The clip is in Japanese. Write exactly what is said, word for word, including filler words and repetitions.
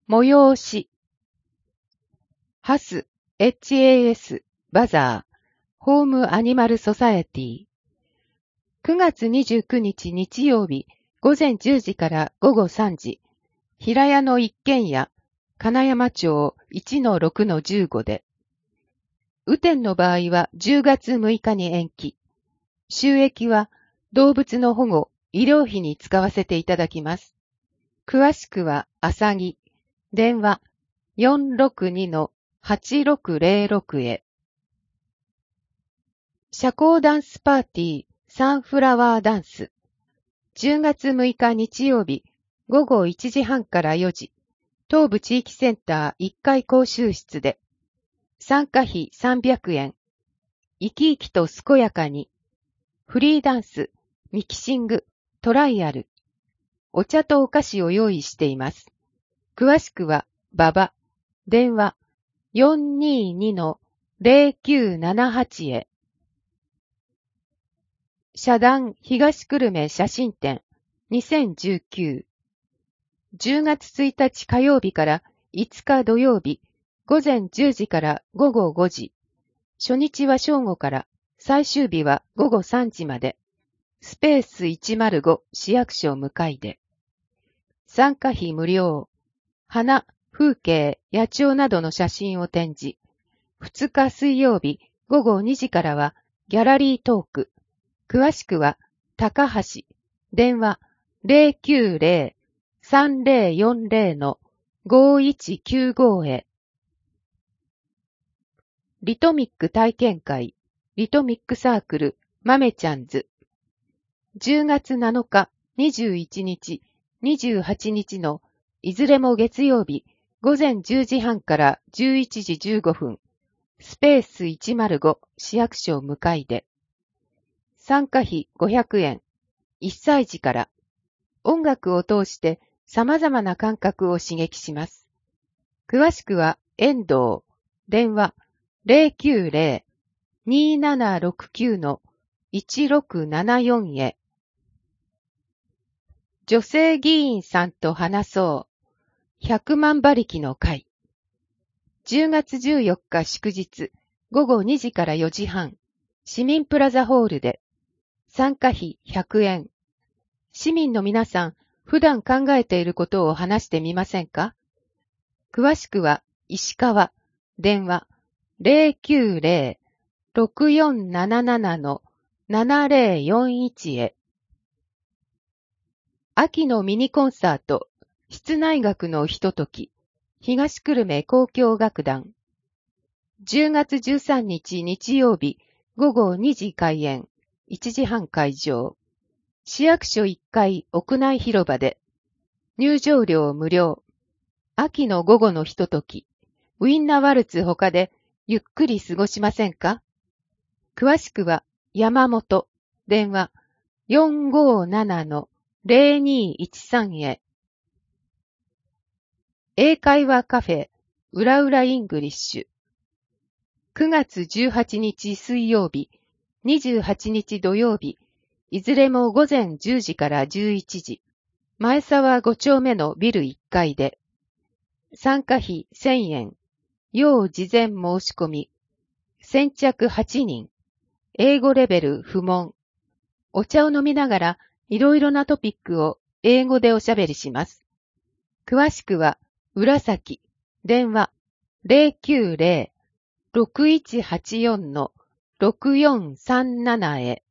催し。ハス、エイチエーエス、バザー、ホームアニマルソサエティ。くがつにじゅうくにち日曜日、午前じゅうじから午後さんじ、平屋の一軒家、金山町 いちのろくのじゅうご で。雨天の場合はじゅうがつむいかに延期。収益は動物の保護、医療費に使わせていただきます。詳しくは、あさぎ、電話 よんろくにのはちろくぜろろく へ。社交ダンスパーティー、サンフラワーダンス。じゅうがつむいか日曜日、午後いちじはんからよじ、東部地域センターいっかい講習室で。参加費さんびゃくえん。生き生きと健やかに。フリーダンス、ミキシング、トライアル。お茶とお菓子を用意しています。詳しくは、ババ、電話 よんににのぜろきゅうななはち へ。社団東久留米写真展にせんじゅうきゅう。じゅうがつついたち火曜日からいつか土曜日、午前じゅうじから午後ごじ。初日は正午から、最終日は午後さんじまで。スペースいちまるご市役所向かいで。参加費無料。花、風景、野鳥などの写真を展示。ふつか水曜日午後にじからはギャラリートーク。詳しくは高橋、電話 ぜろきゅうぜろ さんぜろよんぜろ のごいちきゅうご へ。リトミック体験会、リトミックサークル、まめちゃんず。じゅうがつなのか、にじゅういちにち、にじゅうはちにちのいずれも月曜日、午前じゅうじはんからじゅういちじじゅうごふん、スペースいちまるご市役所向かいで。参加費ごひゃくえん、いっさいじから。音楽を通して様々な感覚を刺激します。詳しくは、遠藤、電話 ぜろきゅうぜろ にーななろくきゅう のいちろくななよん へ。女性議員さんと話そう。ひゃくまん馬力の会。じゅうがつじゅうよっか祝日、午後にじからよじはん、市民プラザホールで。参加費ひゃくえん。市民の皆さん、普段考えていることを話してみませんか？詳しくは、石川、電話 ぜろきゅうぜろ ろくよんなななのななぜろよんいち へ。秋のミニコンサート、室内楽のひととき、東久留米交響楽団。じゅうがつじゅうさんにち日曜日、午後にじ開演、いちじはん会場。市役所いっかい屋内広場で。入場料無料。秋の午後のひととき、ウィンナーワルツ他でゆっくり過ごしませんか？詳しくは山本、電話 よんごななのぜろにいちさん へ。英会話カフェ、うらうらイングリッシュ。くがつじゅうはちにち水曜日、にじゅうはちにち土曜日、いずれも午前じゅうじからじゅういちじ、前沢ごちょうめのビルいっかいで。参加費せんえん、要事前申し込み。先着はちにん。英語レベル不問。お茶を飲みながらいろいろなトピックを英語でおしゃべりします。詳しくは、浦崎、電話 ぜろきゅうぜろ ろくいちはちよんのろくよんさんなな へ。